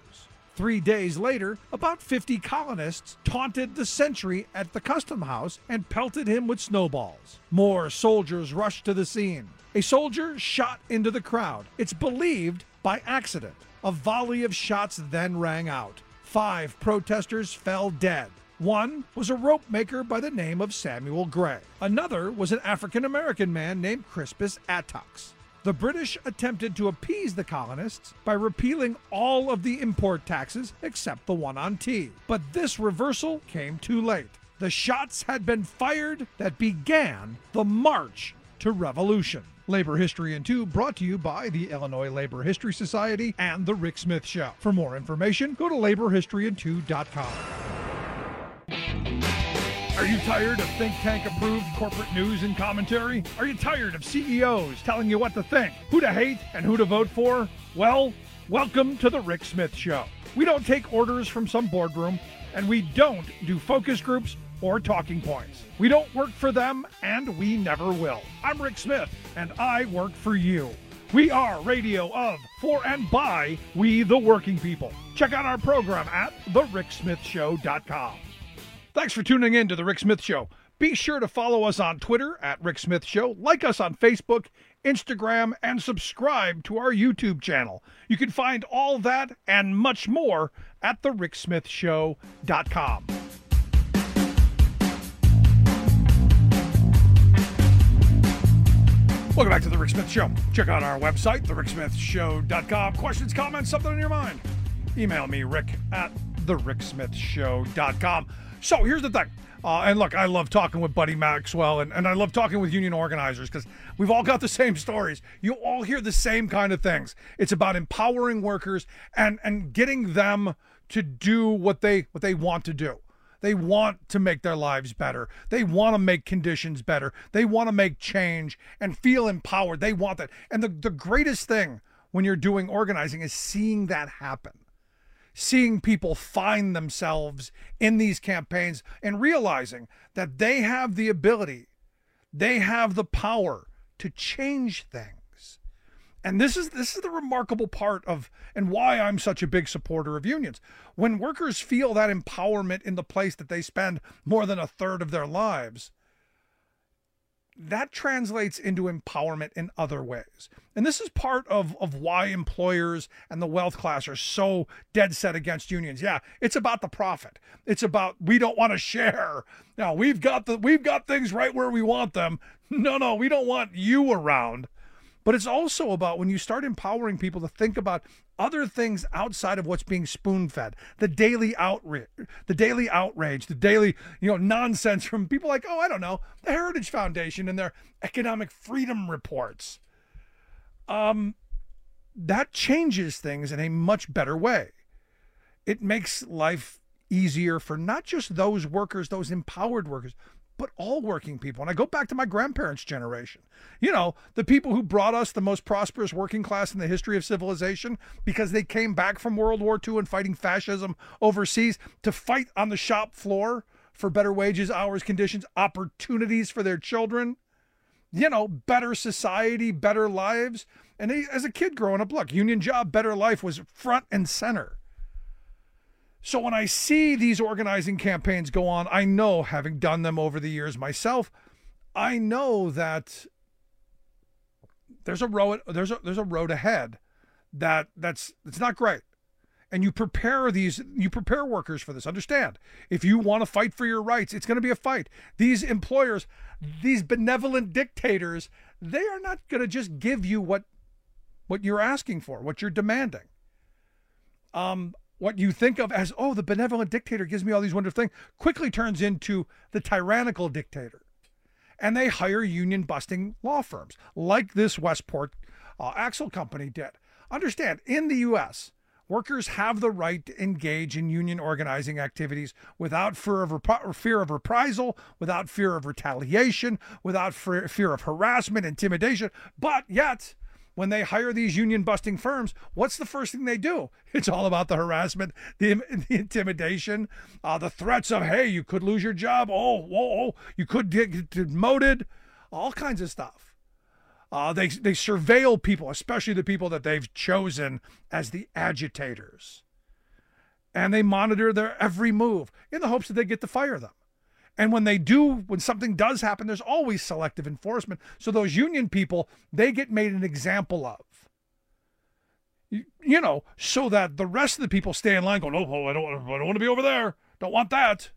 Three days later, about fifty colonists taunted the sentry at the custom house and pelted him with snowballs. More soldiers rushed to the scene. A soldier shot into the crowd. It's believed by accident. A volley of shots then rang out. Five protesters fell dead. One was a rope maker by the name of Samuel Gray. Another was an African-American man named Crispus Attucks. The British attempted to appease the colonists by repealing all of the import taxes except the one on tea. But this reversal came too late. The shots had been fired that began the march to revolution. Labor History in Two brought to you by the Illinois Labor History Society and The Rick Smith Show. For more information, go to labor history in two dot com. Are you tired of think tank approved corporate news and commentary? Are you tired of C E Os telling you what to think, who to hate, and who to vote for? Well, welcome to The Rick Smith Show. We don't take orders from some boardroom, and we don't do focus groups or talking points. We don't work for them, and we never will. I'm Rick Smith, and I work for you. We are radio of, for, and by we the working people. Check out our program at the rick smith show dot com. Thanks for tuning in to The Rick Smith Show. Be sure to follow us on Twitter at Rick Smith Show, like us on Facebook, Instagram, and subscribe to our YouTube channel. You can find all that and much more at the rick smith show dot com. Welcome back to The Rick Smith Show. Check out our website, the rick smith show dot com. Questions, comments, something on your mind? Email me, Rick, at the rick smith show dot com. So here's the thing. Uh, and look, I love talking with Buddy Maxwell, and, and I love talking with union organizers because we've all got the same stories. You all hear the same kind of things. It's about empowering workers and, and getting them to do what they what they want to do. They want to make their lives better. They want to make conditions better. They want to make change and feel empowered. They want that. And the, the greatest thing when you're doing organizing is seeing that happen. Seeing people find themselves in these campaigns and realizing that they have the ability, they have the power to change things. And this is this is the remarkable part of, and why I'm such a big supporter of unions. When workers feel that empowerment in the place that they spend more than a third of their lives, that translates into empowerment in other ways. And this is part of, of why employers and the wealth class are so dead set against unions. Yeah, it's about the profit. It's about, we don't want to share. Now, we've got the we've got things right where we want them. No, no, we don't want you around. But it's also about when you start empowering people to think about other things outside of what's being spoon-fed, the daily outrage, the daily outrage, the daily, you know, nonsense from people like, oh, I don't know, the Heritage Foundation and their economic freedom reports. Um, that changes things in a much better way. It makes life easier for not just those workers, those empowered workers, but all working people. And I go back to my grandparents' generation. You know, the people who brought us the most prosperous working class in the history of civilization because they came back from World War Two and fighting fascism overseas to fight on the shop floor for better wages, hours, conditions, opportunities for their children, you know, better society, better lives. And they, as a kid growing up, look, union job, better life was front and center. So when I see these organizing campaigns go on, I know, having done them over the years myself, I know that there's a road there's a there's a road ahead that that's it's not great. And you prepare these you prepare workers for this. Understand, if you want to fight for your rights, it's going to be a fight. These employers, these benevolent dictators, they are not going to just give you what what you're asking for, what you're demanding. Um What you think of as, oh, the benevolent dictator gives me all these wonderful things, quickly turns into the tyrannical dictator. And they hire union-busting law firms, like this Westport uh, Axle Company did. Understand, in the U S, workers have the right to engage in union organizing activities without fear of, rep- fear of reprisal, without fear of retaliation, without fear, fear of harassment, intimidation, but yet, when they hire these union-busting firms, what's the first thing they do? It's all about the harassment, the, the intimidation, uh, the threats of, hey, you could lose your job. Oh, whoa, oh, you could get demoted, all kinds of stuff. Uh, they, they surveil people, especially the people that they've chosen as the agitators. and they monitor their every move in the hopes that they get to fire them. And when they do, when something does happen, there's always selective enforcement. So those union people, they get made an example of. You, you know, so that the rest of the people stay in line going, oh, oh I don't, I don't want to be over there. Don't want that.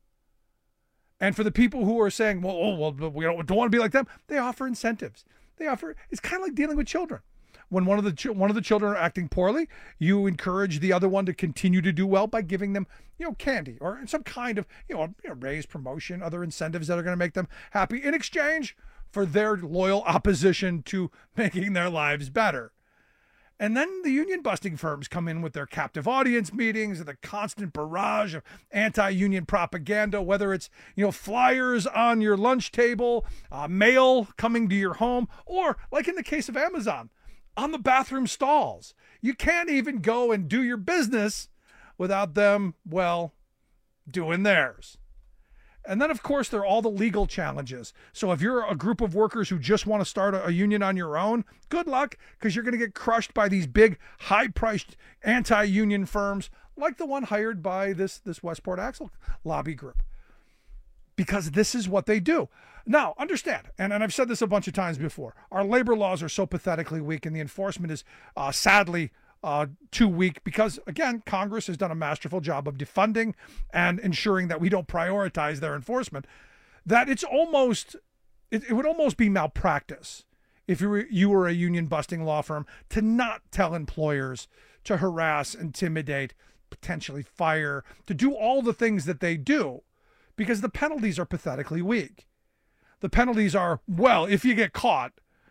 And for the people who are saying, well, oh, well, we don't, don't want to be like them, they offer incentives. They offer, it's kind of like dealing with children. When one of the one of the children are acting poorly, you encourage the other one to continue to do well by giving them, you know, candy or some kind of, you know, you know raise, promotion, other incentives that are going to make them happy in exchange for their loyal opposition to making their lives better. And then the union busting firms come in with their captive audience meetings and the constant barrage of anti-union propaganda, whether it's, you know, flyers on your lunch table, uh, mail coming to your home, or like in the case of Amazon, on the bathroom stalls. You can't even go and do your business without them, well, doing theirs. And then, of course, there are all the legal challenges. So if you're a group of workers who just want to start a, a union on your own, good luck, because you're going to get crushed by these big, high-priced anti-union firms like the one hired by this, this Westport Axle lobby group. Because this is what they do. Now, understand, and, and I've said this a bunch of times before, our labor laws are so pathetically weak and the enforcement is uh, sadly uh, too weak because, again, Congress has done a masterful job of defunding and ensuring that we don't prioritize their enforcement, that it's almost, it, it would almost be malpractice if you were, you were a union-busting law firm to not tell employers to harass, intimidate, potentially fire, to do all the things that they do because the penalties are pathetically weak. The penalties are, well, if you get caught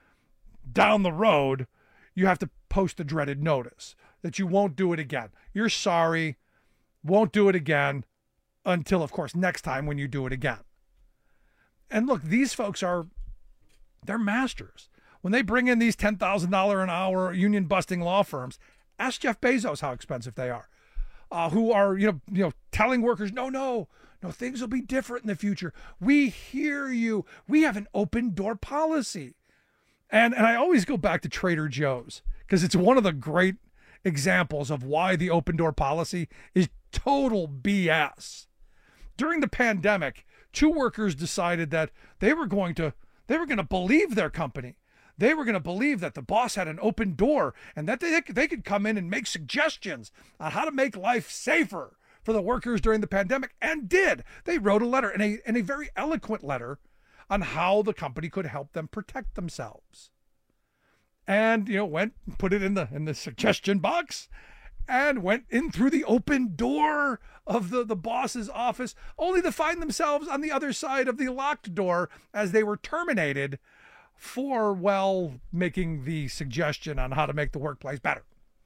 down the road, you have to post a dreaded notice that you won't do it again. You're sorry, won't do it again until, of course, next time when you do it again. And look, these folks are, they're masters. When they bring in these ten thousand dollars an hour union busting law firms, ask Jeff Bezos how expensive they are, uh, who are, you know, you know, telling workers, no, no, No, things will be different in the future. We hear you. We have an open door policy. And and I always go back to Trader Joe's because it's one of the great examples of why the open door policy is total B S. During the pandemic, two workers decided that they were going to they were going to believe their company. They were going to believe that the boss had an open door and that they, they could come in and make suggestions on how to make life safer for the workers during the pandemic, and did. They wrote a letter, and a, and a very eloquent letter on how the company could help them protect themselves. And, you know, went, put it in the in the suggestion box, and went in through the open door of the, the boss's office, only to find themselves on the other side of the locked door as they were terminated for, well, making the suggestion on how to make the workplace better.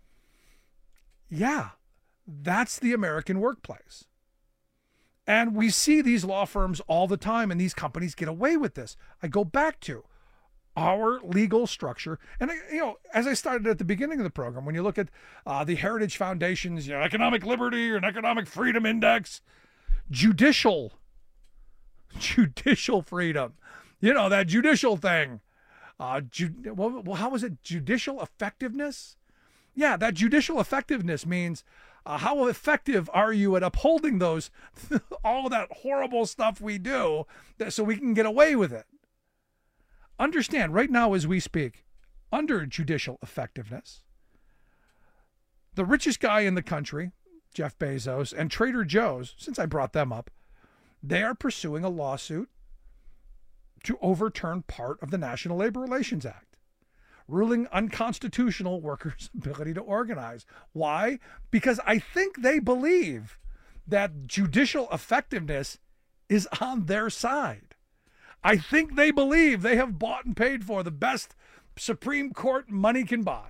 Yeah. That's the American workplace. And we see these law firms all the time, and these companies get away with this. I go back to our legal structure. And, you know, as I started at the beginning of the program, when you look at uh, the Heritage Foundation's, you know, Economic Liberty and Economic Freedom Index, judicial, judicial freedom, you know, that judicial thing. Uh, ju- well, how was it? Judicial effectiveness? Yeah, that judicial effectiveness means Uh, how effective are you at upholding those, all that horrible stuff we do that, so we can get away with it? Understand, right now as we speak, under judicial effectiveness, the richest guy in the country, Jeff Bezos, and Trader Joe's, since I brought them up, they are pursuing a lawsuit to overturn part of the National Labor Relations Act, ruling unconstitutional workers' ability to organize. Why? Because I think they believe that judicial effectiveness is on their side. I think they believe they have bought and paid for the best Supreme Court money can buy.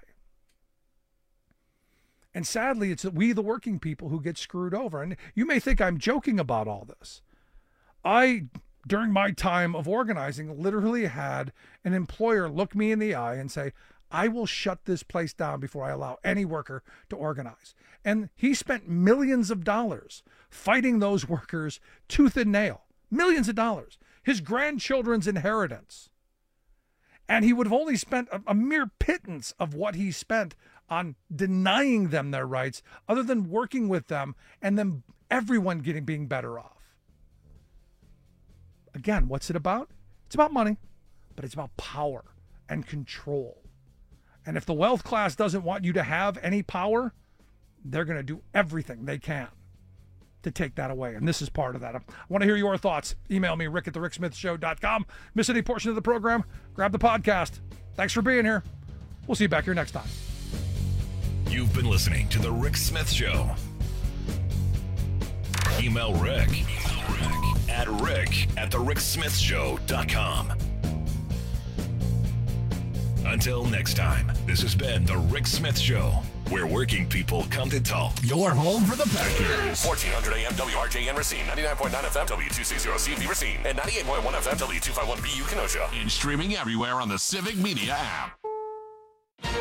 And sadly, it's we, the working people, who get screwed over. And you may think I'm joking about all this. I, during my time of organizing, literally had an employer look me in the eye and say, I will shut this place down before I allow any worker to organize. And he spent millions of dollars fighting those workers tooth and nail. Millions of dollars. His grandchildren's inheritance. And he would have only spent a, a mere pittance of what he spent on denying them their rights other than working with them and then everyone getting being better off. Again, what's it about? It's about money, but it's about power and control. And if the wealth class doesn't want you to have any power, they're going to do everything they can to take that away. And this is part of that. I want to hear your thoughts. Email me, rick at the rick smith show dot com. Miss any portion of the program? Grab the podcast. Thanks for being here. We'll see you back here next time. You've been listening to The Rick Smith Show. Email Rick, Email Rick at rick at the rick smith show dot com. Until next time, this has been The Rick Smith Show, where working people come to talk. Your home for the Packers. fourteen hundred A M W R J N Racine, ninety-nine point nine F M W two sixty C V Racine, and ninety-eight point one F M W two fifty-one B U Kenosha. And streaming everywhere on the Civic Media app.